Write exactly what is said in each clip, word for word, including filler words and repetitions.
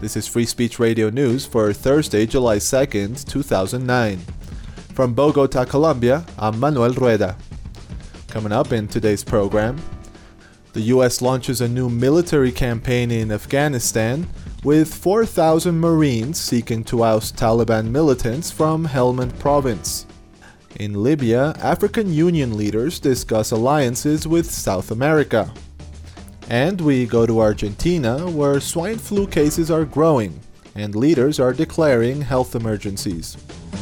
This is Free Speech Radio News for Thursday, July second, two thousand nine. From Bogota, Colombia, I'm Manuel Rueda. Coming up in today's program, the U S launches a new military campaign in Afghanistan with four thousand Marines seeking to oust Taliban militants from Helmand province. In Libya, African Union leaders discuss alliances with South America. And we go to Argentina, where swine flu cases are growing and leaders are declaring health emergencies.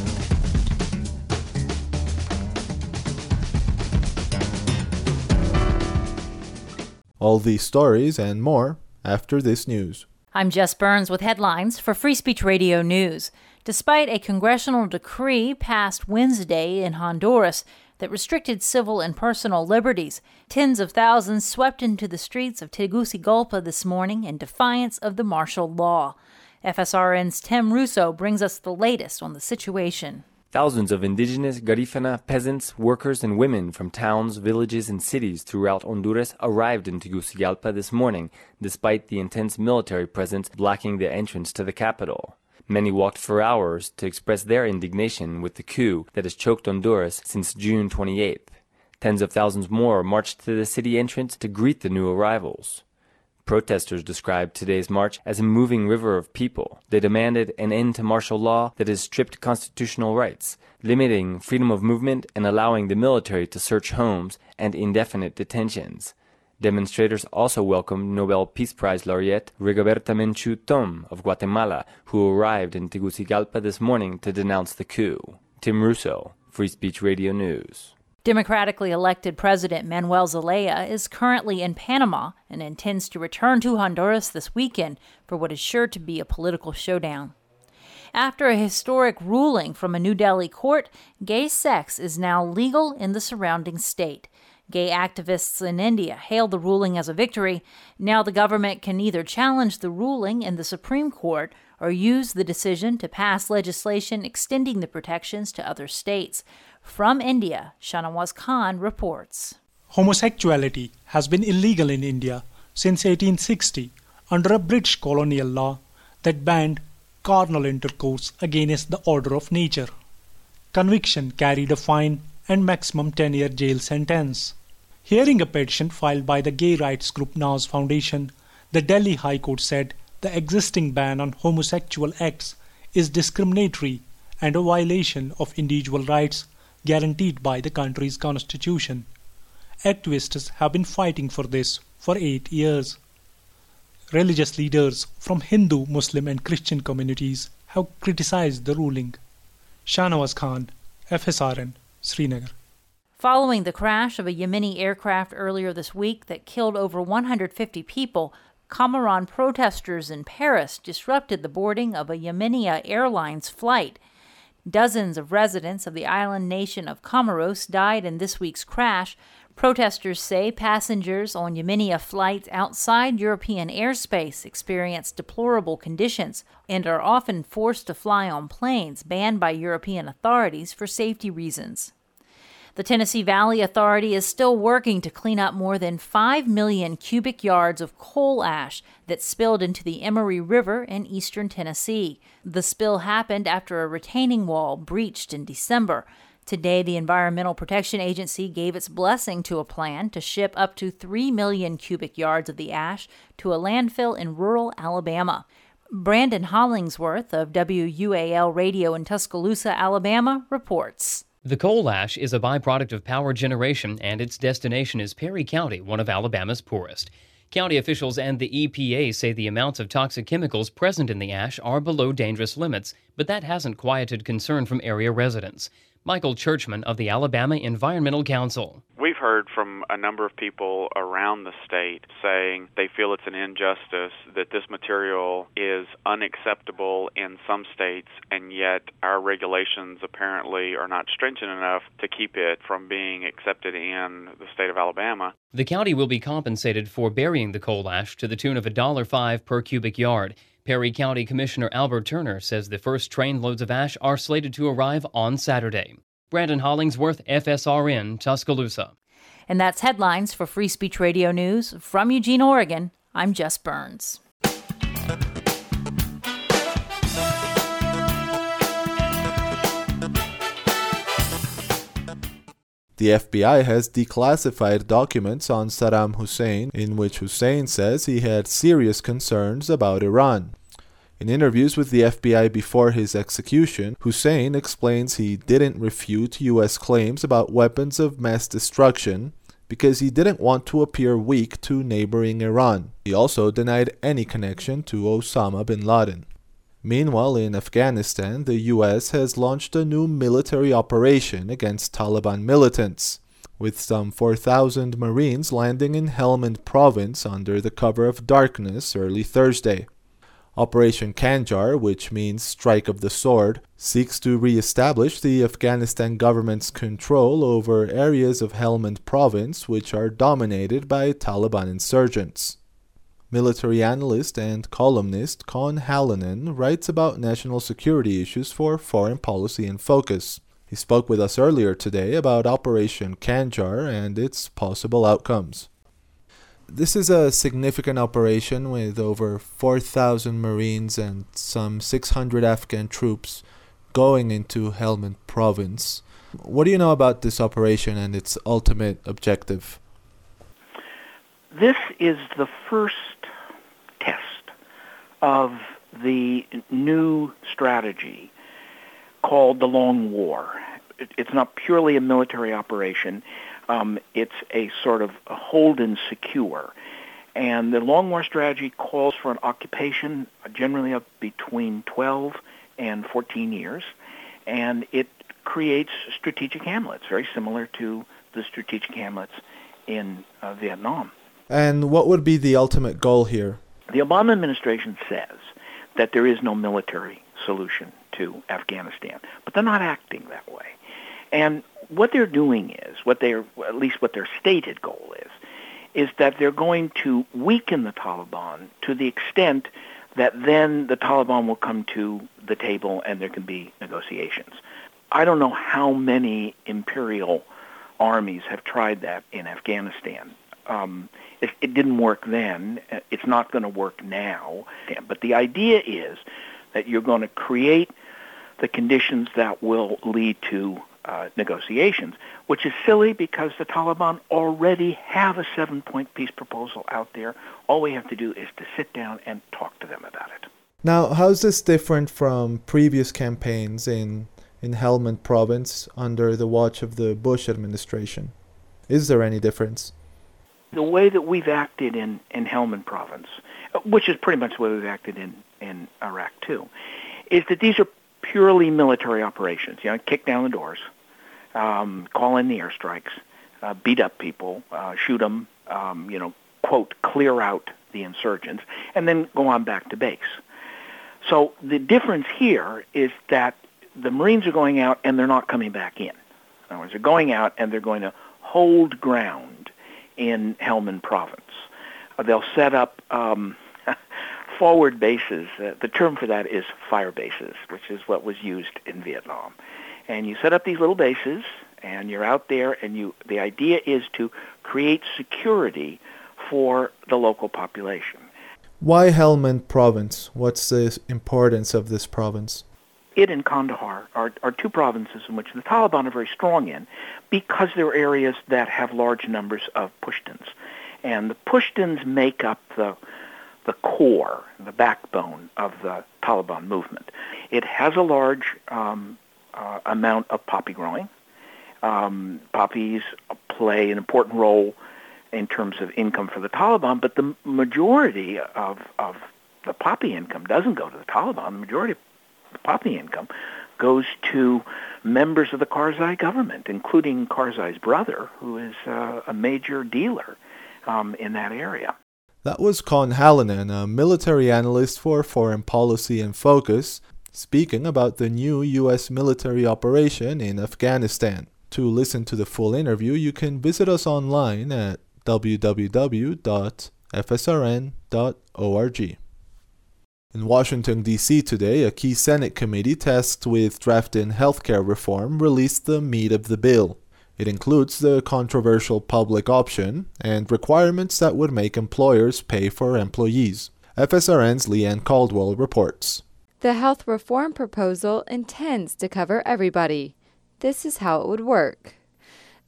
All these stories and more after this news. I'm Jess Burns with headlines for Free Speech Radio News. Despite a congressional decree passed Wednesday in Honduras that restricted civil and personal liberties, tens of thousands swept into the streets of Tegucigalpa this morning in defiance of the martial law. F S R N's Tim Russo brings us the latest on the situation. Thousands of indigenous Garifuna peasants, workers, and women from towns, villages, and cities throughout Honduras arrived in Tegucigalpa this morning, despite the intense military presence blocking the entrance to the capital. Many walked for hours to express their indignation with the coup that has choked Honduras since June twenty-eighth. Tens of thousands more marched to the city entrance to greet the new arrivals. Protesters described today's march as a moving river of people. They demanded an end to martial law that has stripped constitutional rights, limiting freedom of movement and allowing the military to search homes and indefinite detentions. Demonstrators also welcomed Nobel Peace Prize laureate Rigoberta Menchú Tom of Guatemala, who arrived in Tegucigalpa this morning to denounce the coup. Tim Russo, Free Speech Radio News. Democratically elected President Manuel Zelaya is currently in Panama and intends to return to Honduras this weekend for what is sure to be a political showdown. After a historic ruling from a New Delhi court, gay sex is now legal in the surrounding state. Gay activists in India hailed the ruling as a victory. Now the government can either challenge the ruling in the Supreme Court or use the decision to pass legislation extending the protections to other states. From India, Shanawaz Khan reports. Homosexuality has been illegal in India since eighteen sixty under a British colonial law that banned carnal intercourse against the order of nature. Conviction carried a fine and maximum ten-year jail sentence. Hearing a petition filed by the gay rights group Naz Foundation, the Delhi High Court said the existing ban on homosexual acts is discriminatory and a violation of individual rights guaranteed by the country's constitution. Activists have been fighting for this for eight years. Religious leaders from Hindu, Muslim and Christian communities have criticized the ruling. Shanawaz Khan, F S R N, Srinagar. Following the crash of a Yemeni aircraft earlier this week that killed over one hundred fifty people, Comoran protesters in Paris disrupted the boarding of a Yemenia Airlines flight. Dozens of residents of the island nation of Comoros died in this week's crash. Protesters say passengers on Yemenia flights outside European airspace experience deplorable conditions and are often forced to fly on planes banned by European authorities for safety reasons. The Tennessee Valley Authority is still working to clean up more than five million cubic yards of coal ash that spilled into the Emory River in eastern Tennessee. The spill happened after a retaining wall breached in December. Today, the Environmental Protection Agency gave its blessing to a plan to ship up to three million cubic yards of the ash to a landfill in rural Alabama. Brandon Hollingsworth of W U A L Radio in Tuscaloosa, Alabama, reports. The coal ash is a byproduct of power generation, and its destination is Perry County, one of Alabama's poorest. County officials and the E P A say the amounts of toxic chemicals present in the ash are below dangerous limits, but that hasn't quieted concern from area residents. Michael Churchman of the Alabama Environmental Council. We've heard from a number of people around the state saying they feel it's an injustice that this material is unacceptable in some states, and yet our regulations apparently are not stringent enough to keep it from being accepted in the state of Alabama. The county will be compensated for burying the coal ash to the tune of one dollar and five cents per cubic yard. Perry County Commissioner Albert Turner says the first trainloads of ash are slated to arrive on Saturday. Brandon Hollingsworth, F S R N, Tuscaloosa. And that's headlines for Free Speech Radio News. From Eugene, Oregon, I'm Jess Burns. The F B I has declassified documents on Saddam Hussein in which Hussein says he had serious concerns about Iran. In interviews with the F B I before his execution, Hussein explains he didn't refute U S claims about weapons of mass destruction because he didn't want to appear weak to neighboring Iran. He also denied any connection to Osama bin Laden. Meanwhile, in Afghanistan, the U S has launched a new military operation against Taliban militants, with some four thousand Marines landing in Helmand province under the cover of darkness early Thursday. Operation Khanjar, which means Strike of the Sword, seeks to re-establish the Afghanistan government's control over areas of Helmand province which are dominated by Taliban insurgents. Military analyst and columnist Con Hallinan writes about national security issues for Foreign Policy in Focus. He spoke with us earlier today about Operation Khanjar and its possible outcomes. This is a significant operation with over four thousand Marines and some six hundred Afghan troops going into Helmand province. What do you know about this operation and its ultimate objective? This is the first test of the new strategy called the Long War. It's not purely a military operation. Um, it's a sort of a hold and secure. And the Long War strategy calls for an occupation generally of between twelve and fourteen years. And it creates strategic hamlets, very similar to the strategic hamlets in uh, Vietnam. And what would be the ultimate goal here? The Obama administration says that there is no military solution to Afghanistan, but they're not acting that way. And what they're doing is, what they're, at least what their stated goal is, is that they're going to weaken the Taliban to the extent that then the Taliban will come to the table and there can be negotiations. I don't know how many imperial armies have tried that in Afghanistan. Um, it, it didn't work then. It's not going to work now. But the idea is that you're going to create the conditions that will lead to uh, negotiations, which is silly because the Taliban already have a seven-point peace proposal out there. All we have to do is to sit down and talk to them about it. Now, how is this different from previous campaigns in, in Helmand province under the watch of the Bush administration? Is there any difference? The way that we've acted in, in Helmand province, which is pretty much the way we've acted in, in Iraq too, is that these are purely military operations. You know, kick down the doors, um, call in the airstrikes, uh, beat up people, uh, shoot them, um, you know, quote, clear out the insurgents, and then go on back to base. So the difference here is that the Marines are going out and they're not coming back in. In other words, they're going out and they're going to hold ground in Helmand province. Uh, they'll set up um, forward bases. Uh, the term for that is fire bases, which is what was used in Vietnam. And you set up these little bases, and you're out there, and you. The idea is to create security for the local population. Why Helmand province? What's the importance of this province? It and Kandahar are, are two provinces in which the Taliban are very strong in because they're areas that have large numbers of Pashtuns. And the Pashtuns make up the, the core, the backbone of the Taliban movement. It has a large um, uh, amount of poppy growing. Um, poppies play an important role in terms of income for the Taliban, but the majority of, of the poppy income doesn't go to the Taliban. The majority of the poppy income goes to members of the Karzai government, including Karzai's brother, who is uh, a major dealer um, in that area. That was Con Hallinan, a military analyst for Foreign Policy in Focus, speaking about the new U S military operation in Afghanistan. To listen to the full interview, you can visit us online at w w w dot f s r n dot org. In Washington, D C today, a key Senate committee tasked with drafting healthcare reform released the meat of the bill. It includes the controversial public option and requirements that would make employers pay for employees. F S R N's Leanne Caldwell reports. The health reform proposal intends to cover everybody. This is how it would work.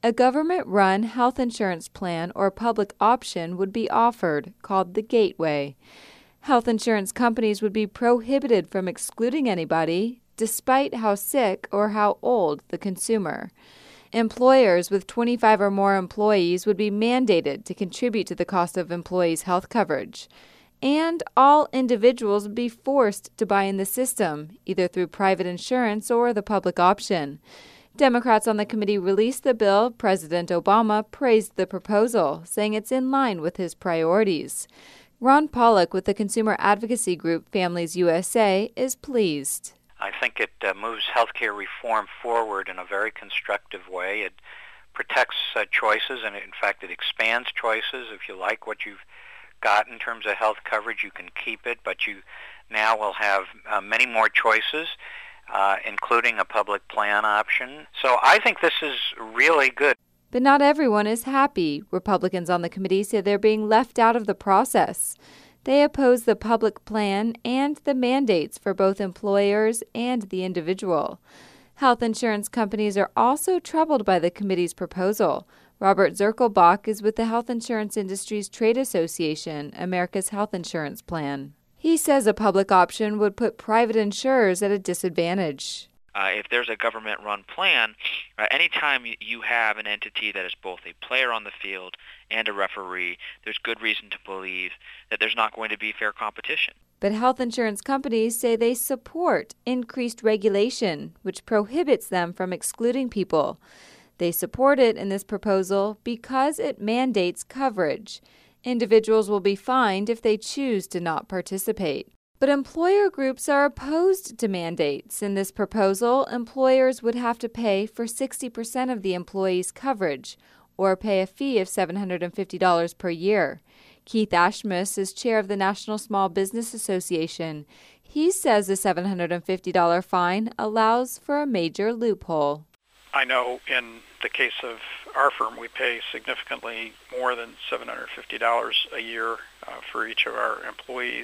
a government-run health insurance plan or public option would be offered, called the Gateway. Health insurance companies would be prohibited from excluding anybody, despite how sick or how old the consumer. Employers with twenty-five or more employees would be mandated to contribute to the cost of employees' health coverage. And all individuals would be forced to buy in the system, either through private insurance or the public option. Democrats on the committee released the bill. President Obama praised the proposal, saying it's in line with his priorities. Ron Pollock with the consumer advocacy group Families U S A is pleased. I think it uh, moves healthcare reform forward in a very constructive way. It protects uh, choices, and in fact it expands choices. If you like what you've got in terms of health coverage, you can keep it, but you now will have uh, many more choices, uh, including a public plan option. So I think this is really good. But not everyone is happy. Republicans on the committee say they're being left out of the process. They oppose the public plan and the mandates for both employers and the individual. Health insurance companies are also troubled by the committee's proposal. Robert Zirkelbach is with the Health Insurance Industries Trade Association, America's Health Insurance Plan. He says a public option would put private insurers at a disadvantage. Uh, if there's a government-run plan, uh, anytime you have an entity that is both a player on the field and a referee, there's good reason to believe that there's not going to be fair competition. But health insurance companies say they support increased regulation, which prohibits them from excluding people. They support it in this proposal because it mandates coverage. Individuals will be fined if they choose to not participate. But employer groups are opposed to mandates. In this proposal, employers would have to pay for sixty percent of the employee's coverage or pay a fee of seven hundred fifty dollars per year. Keith Ashmus is chair of the National Small Business Association. He says the seven hundred fifty dollars fine allows for a major loophole. I know in the case of our firm, we pay significantly more than seven hundred fifty dollars a year uh, for each of our employees.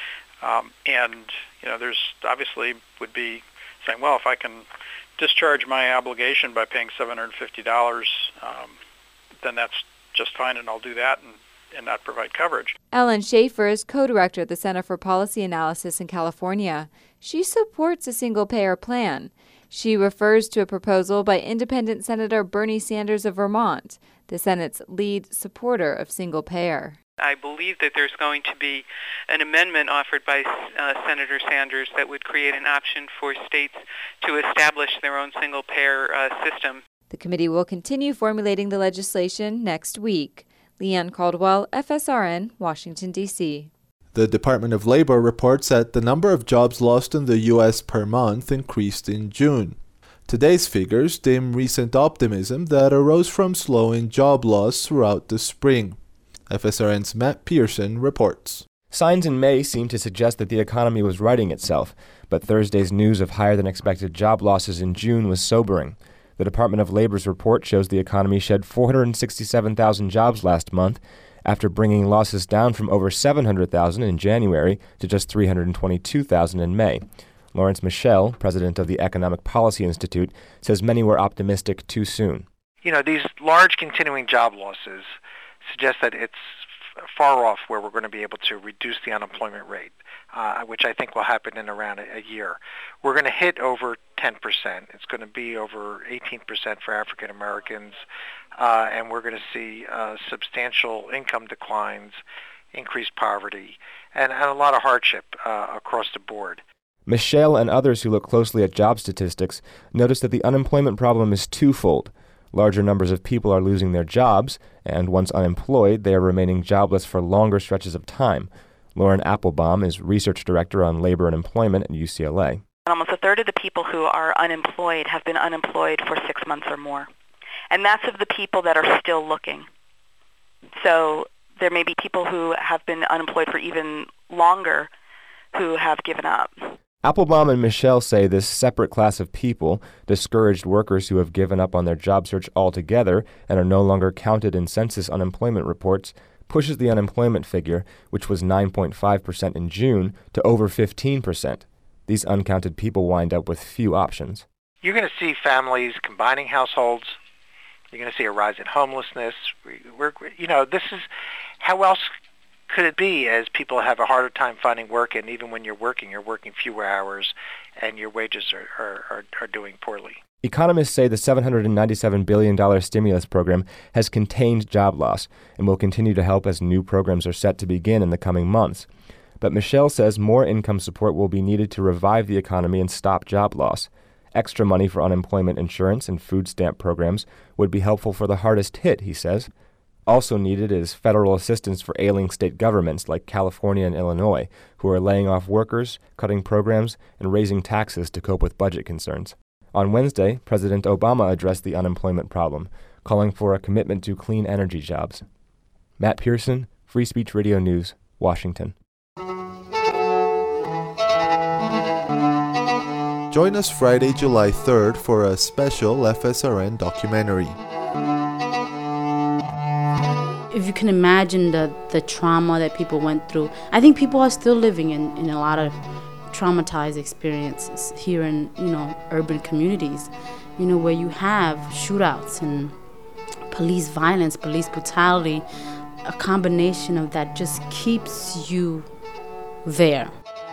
Um, and, you know, there's obviously would be saying, well, if I can discharge my obligation by paying seven hundred fifty dollars, um, then that's just fine, and I'll do that and, and not provide coverage. Ellen Schaefer is co-director at the Center for Policy Analysis in California. She supports a single-payer plan. She refers to a proposal by independent Senator Bernie Sanders of Vermont, the Senate's lead supporter of single-payer. I believe that there's going to be an amendment offered by uh, Senator Sanders that would create an option for states to establish their own single-payer uh, system. The committee will continue formulating the legislation next week. Leanne Caldwell, F S R N, Washington, D C The Department of Labor reports that the number of jobs lost in the U S per month increased in June. Today's figures dim recent optimism that arose from slowing job loss throughout the spring. F S R N's Matt Pearson reports. Signs in May seemed to suggest that the economy was righting itself, but Thursday's news of higher-than-expected job losses in June was sobering. The Department of Labor's report shows the economy shed four hundred sixty-seven thousand jobs last month, after bringing losses down from over seven hundred thousand in January to just three hundred twenty-two thousand in May. Lawrence Michel, president of the Economic Policy Institute, says many were optimistic too soon. You know, these large continuing job losses suggest that it's far off where we're going to be able to reduce the unemployment rate, uh, which I think will happen in around a, a year. We're going to hit over ten percent. It's going to be over eighteen percent for African Americans, uh, and we're going to see uh, substantial income declines, increased poverty, and, and a lot of hardship uh, across the board. Michel and others who look closely at job statistics notice that the unemployment problem is twofold. Larger numbers of people are losing their jobs, and once unemployed, they are remaining jobless for longer stretches of time. Lauren Applebaum is research director on labor and employment at U C L A. Almost a third of the people who are unemployed have been unemployed for six months or more. And that's of the people that are still looking. So there may be people who have been unemployed for even longer who have given up. Applebaum and Michel say this separate class of people, discouraged workers who have given up on their job search altogether and are no longer counted in census unemployment reports, pushes the unemployment figure, which was nine point five percent in June, to over fifteen percent. These uncounted people wind up with few options. You're going to see families combining households. You're going to see a rise in homelessness. We're, you know, this is, how else could it be as people have a harder time finding work, and even when you're working, you're working fewer hours and your wages are, are, are, are doing poorly. Economists say the seven hundred ninety-seven billion dollars stimulus program has contained job loss and will continue to help as new programs are set to begin in the coming months. But Michelle says more income support will be needed to revive the economy and stop job loss. Extra money for unemployment insurance and food stamp programs would be helpful for the hardest hit, he says. Also needed is federal assistance for ailing state governments like California and Illinois, who are laying off workers, cutting programs, and raising taxes to cope with budget concerns. On Wednesday, President Obama addressed the unemployment problem, calling for a commitment to clean energy jobs. Matt Pearson, Free Speech Radio News, Washington. Join us Friday, July third for a special F S R N documentary. If you can imagine the, the trauma that people went through, I think people are still living in, in a lot of traumatized experiences here in, you know, urban communities, you know, where you have shootouts and police violence, police brutality. A combination of that just keeps you there.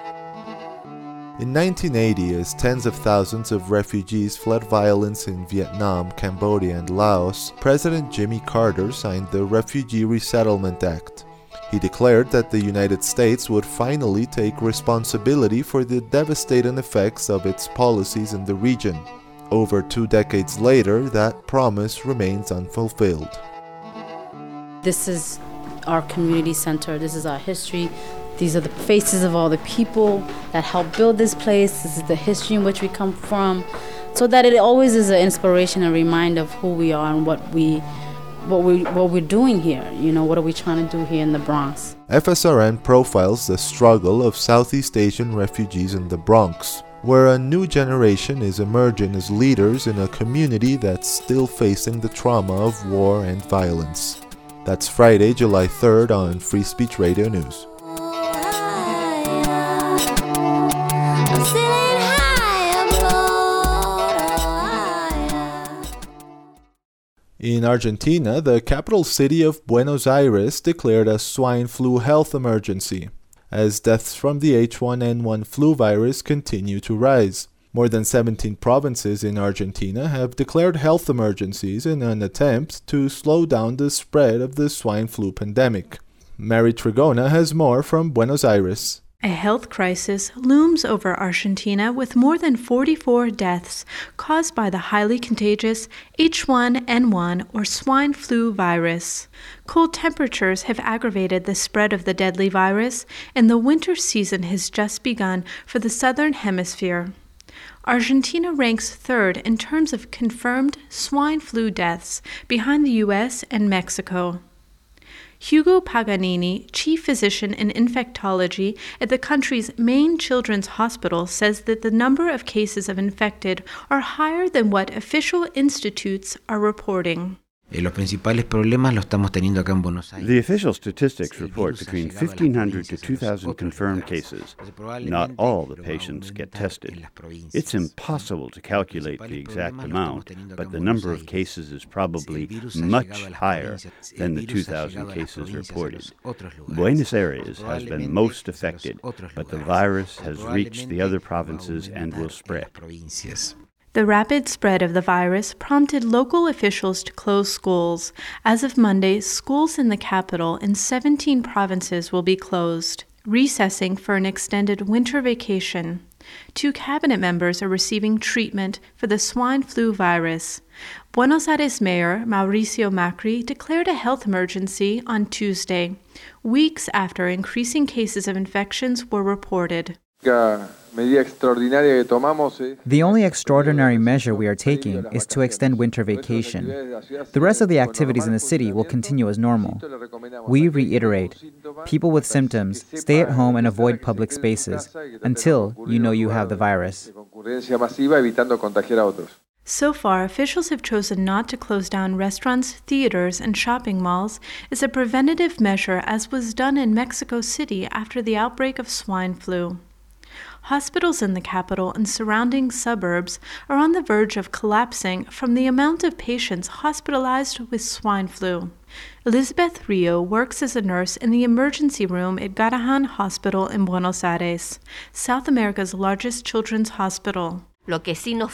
In nineteen eighty, as tens of thousands of refugees fled violence in Vietnam, Cambodia, and Laos, President Jimmy Carter signed the Refugee Resettlement Act. He declared that the United States would finally take responsibility for the devastating effects of its policies in the region. Over two decades later, that promise remains unfulfilled. This is our community center. This is our history. These are the faces of all the people that helped build this place. This is the history in which we come from, so that it always is an inspiration and reminder of who we are and what we what we what we're doing here. You know, what are we trying to do here in the Bronx? F S R N profiles the struggle of Southeast Asian refugees in the Bronx, where a new generation is emerging as leaders in a community that's still facing the trauma of war and violence. That's Friday, July third on Free Speech Radio News. In Argentina, the capital city of Buenos Aires declared a swine flu health emergency, as deaths from the H one N one flu virus continue to rise. More than seventeen provinces in Argentina have declared health emergencies in an attempt to slow down the spread of the swine flu pandemic. Mary Trigona has more from Buenos Aires. A health crisis looms over Argentina with more than forty-four deaths caused by the highly contagious H one N one or swine flu virus. Cold temperatures have aggravated the spread of the deadly virus, and the winter season has just begun for the southern hemisphere. Argentina ranks third in terms of confirmed swine flu deaths, behind the U S and Mexico. Hugo Paganini, chief physician in infectology at the country's main children's hospital, says that the number of cases of infected are higher than what official institutes are reporting. The official statistics report between fifteen hundred to two thousand confirmed cases. Not all the patients get tested. It's impossible to calculate the exact amount, but the number of cases is probably much higher than the two thousand cases reported. Buenos Aires has been most affected, but the virus has reached the other provinces and will spread. The rapid spread of the virus prompted local officials to close schools. As of Monday, schools in the capital in seventeen provinces will be closed, recessing for an extended winter vacation. Two cabinet members are receiving treatment for the swine flu virus. Buenos Aires Mayor Mauricio Macri declared a health emergency on Tuesday, weeks after increasing cases of infections were reported. The only extraordinary measure we are taking is to extend winter vacation. The rest of the activities in the city will continue as normal. We reiterate, people with symptoms, stay at home and avoid public spaces until you know you have the virus. So far, officials have chosen not to close down restaurants, theaters, and shopping malls as a preventative measure, as was done in Mexico City after the outbreak of swine flu. Hospitals in the capital and surrounding suburbs are on the verge of collapsing from the amount of patients hospitalized with swine flu. Elizabeth Rio works as a nurse in the emergency room at Garrahan Hospital in Buenos Aires, South America's largest children's hospital. We didn't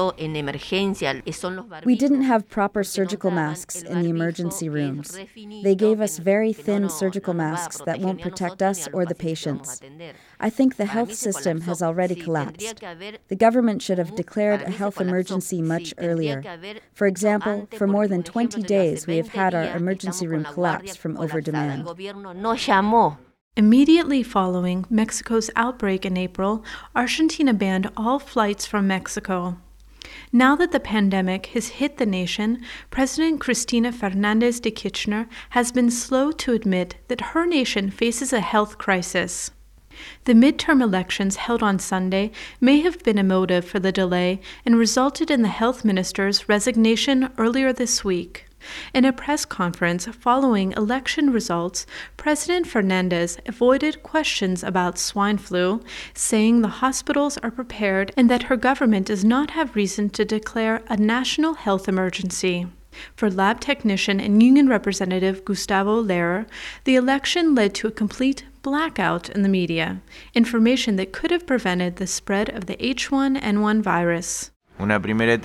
have proper surgical masks in the emergency rooms. They gave us very thin surgical masks that won't protect us or the patients. I think the health system has already collapsed. The government should have declared a health emergency much earlier. For example, for more than twenty days, we have had our emergency room collapse from overdemand. Immediately following Mexico's outbreak in April, Argentina banned all flights from Mexico. Now that the pandemic has hit the nation, President Cristina Fernández de Kirchner has been slow to admit that her nation faces a health crisis. The midterm elections held on Sunday may have been a motive for the delay and resulted in the health minister's resignation earlier this week. In a press conference following election results, President Fernandez avoided questions about swine flu, saying the hospitals are prepared and that her government does not have reason to declare a national health emergency. For lab technician and union representative Gustavo Lehrer, the election led to a complete blackout in the media, information that could have prevented the spread of the H one N one virus. Early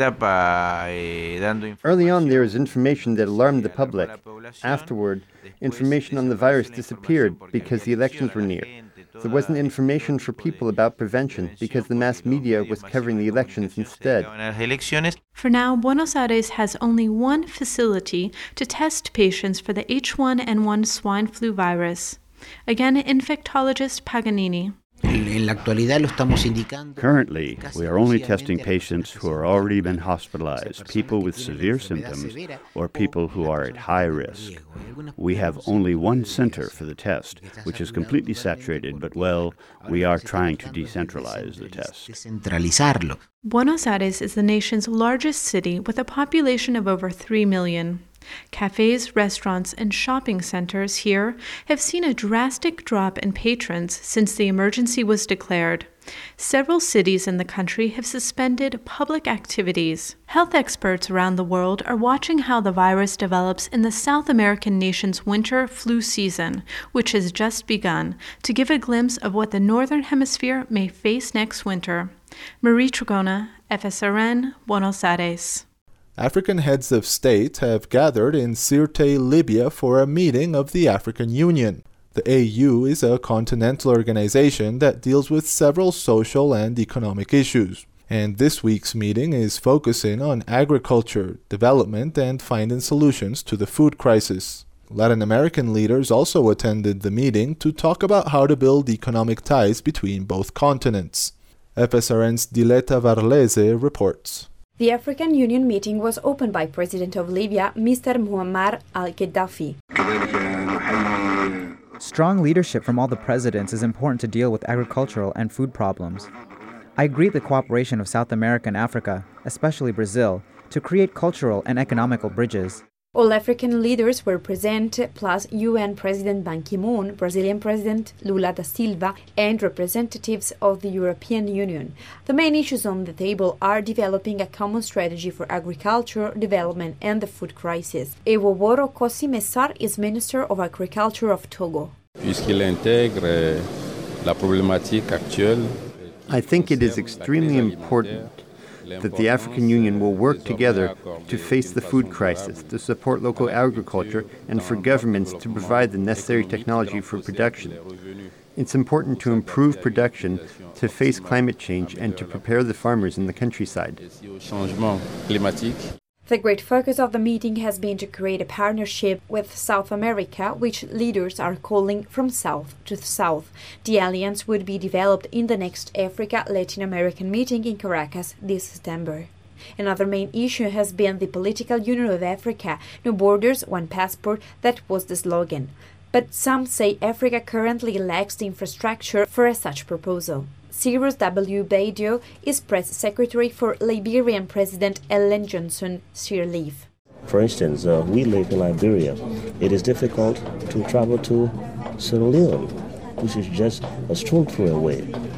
on, there was information that alarmed the public. Afterward, information on the virus disappeared because the elections were near. There wasn't information for people about prevention because the mass media was covering the elections instead. For now, Buenos Aires has only one facility to test patients for the H one N one swine flu virus. Again, infectologist Paganini. Currently, we are only testing patients who are already been hospitalized, people with severe symptoms, or people who are at high risk. We have only one center for the test, which is completely saturated, but, well, we are trying to decentralize the test. Buenos Aires is the nation's largest city with a population of over three million. Cafes, restaurants, and shopping centers here have seen a drastic drop in patrons since the emergency was declared. Several cities in the country have suspended public activities. Health experts around the world are watching how the virus develops in the South American nation's winter flu season, which has just begun, to give a glimpse of what the Northern Hemisphere may face next winter. Marie Trigona, F S R N, Buenos Aires. African heads of state have gathered in Sirte, Libya for a meeting of the African Union. The A U is a continental organization that deals with several social and economic issues, and this week's meeting is focusing on agriculture, development, and finding solutions to the food crisis. Latin American leaders also attended the meeting to talk about how to build economic ties between both continents. F S R N's Diletta Varlese reports. The African Union meeting was opened by President of Libya, Mister Muammar al-Gaddafi. Strong leadership from all the presidents is important to deal with agricultural and food problems. I greet the cooperation of South America and Africa, especially Brazil, to create cultural and economical bridges. All African leaders were present, plus U N President Ban Ki-moon, Brazilian President Lula da Silva, and representatives of the European Union. The main issues on the table are developing a common strategy for agriculture, development, and the food crisis. Ewoworo Kosi Messar is Minister of Agriculture of Togo. I think it is extremely important that the African Union will work together to face the food crisis, to support local agriculture, and for governments to provide the necessary technology for production. It's important to improve production, to face climate change, and to prepare the farmers in the countryside. The great focus of the meeting has been to create a partnership with South America, which leaders are calling from south to south. The alliance would be developed in the next Africa-Latin American meeting in Caracas this September. Another main issue has been the political union of Africa, no borders, one passport, that was the slogan. But some say Africa currently lacks the infrastructure for a such proposal. Cyrus W. Badio is press secretary for Liberian President Ellen Johnson Sirleaf. For instance, uh, we live in Liberia. It is difficult to travel to Sierra Leone, which is just a stone throw away.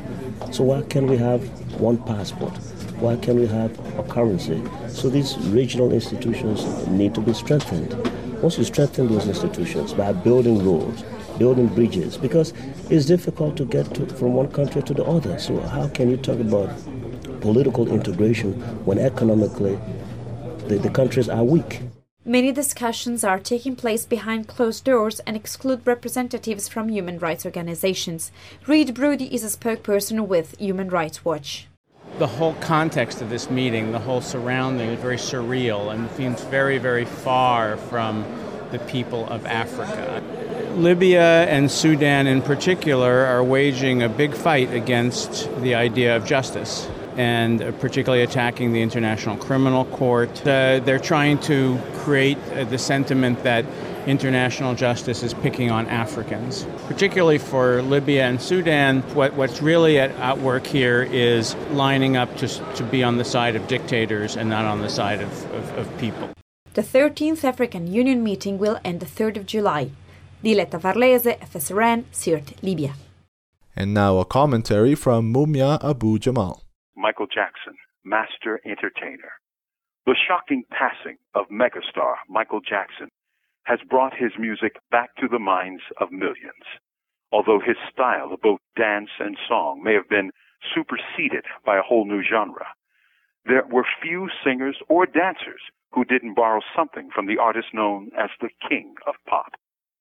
So why can't we have one passport? Why can't we have a currency? So these regional institutions need to be strengthened. Once you strengthen those institutions by building roads, building bridges, because it's difficult to get to, from one country to the other. So how can you talk about political integration when economically the, the countries are weak? Many discussions are taking place behind closed doors and exclude representatives from human rights organizations. Reed Brody is a spokesperson with Human Rights Watch. The whole context of this meeting, the whole surrounding is very surreal and seems very, very far from the people of Africa. Libya and Sudan in particular are waging a big fight against the idea of justice, and particularly attacking the International Criminal Court. Uh, they're trying to create uh, the sentiment that international justice is picking on Africans. Particularly for Libya and Sudan, what, what's really at, at work here is lining up to, to be on the side of dictators and not on the side of, of, of people. The thirteenth African Union meeting will end the third of July. Diletta Varlese, F S R N, Sirte, Libya. And now a commentary from Mumia Abu Jamal. Michael Jackson, master entertainer. The shocking passing of megastar Michael Jackson has brought his music back to the minds of millions. Although his style of both dance and song may have been superseded by a whole new genre, there were few singers or dancers who didn't borrow something from the artist known as the king of pop.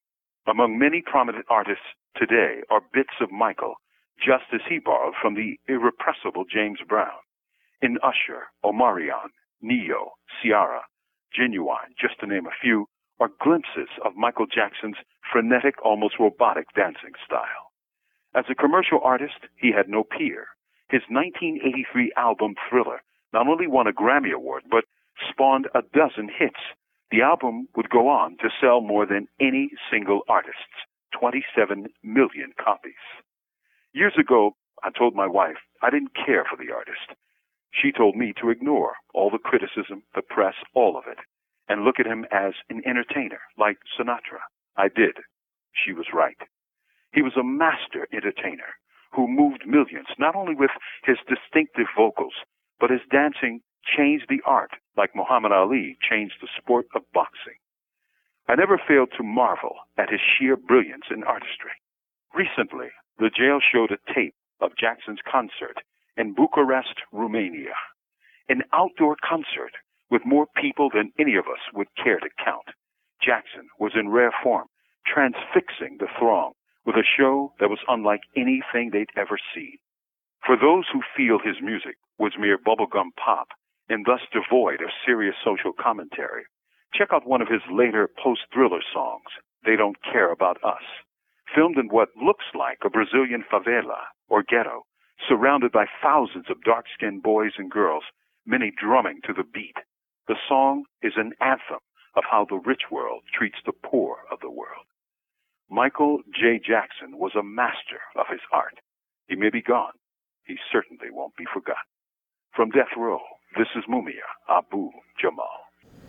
Among many prominent artists today are bits of Michael, just as he borrowed from the irrepressible James Brown. In Usher, Omarion, Neo, Ciara, Genuine, just to name a few, are glimpses of Michael Jackson's frenetic, almost robotic dancing style. As a commercial artist, he had no peer. His nineteen eighty-three album Thriller not only won a Grammy Award, but spawned a dozen hits. The album would go on to sell more than any single artist's, twenty-seven million copies. Years ago, I told my wife I didn't care for the artist. She told me to ignore all the criticism, the press, all of it, and look at him as an entertainer, like Sinatra. I did. She was right. He was a master entertainer who moved millions, not only with his distinctive vocals, but his dancing changed the art, like Muhammad Ali changed the sport of boxing. I never failed to marvel at his sheer brilliance in artistry. Recently, the jail showed a tape of Jackson's concert in Bucharest, Romania, an outdoor concert with more people than any of us would care to count. Jackson was in rare form, transfixing the throng with a show that was unlike anything they'd ever seen. For those who feel his music was mere bubblegum pop and thus devoid of serious social commentary, check out one of his later post-Thriller songs, They Don't Care About Us, filmed in what looks like a Brazilian favela or ghetto, surrounded by thousands of dark-skinned boys and girls, many drumming to the beat. The song is an anthem of how the rich world treats the poor of the world. Michael J. Jackson was a master of his art. He may be gone. He certainly won't be forgotten. From Death Row, this is Mumia Abu Jamal.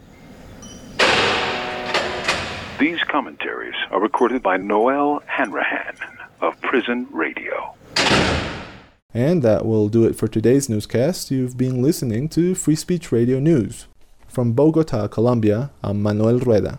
These commentaries are recorded by Noel Hanrahan of Prison Radio. And that will do it for today's newscast. You've been listening to Free Speech Radio News. From Bogota, Colombia, I'm Manuel Rueda.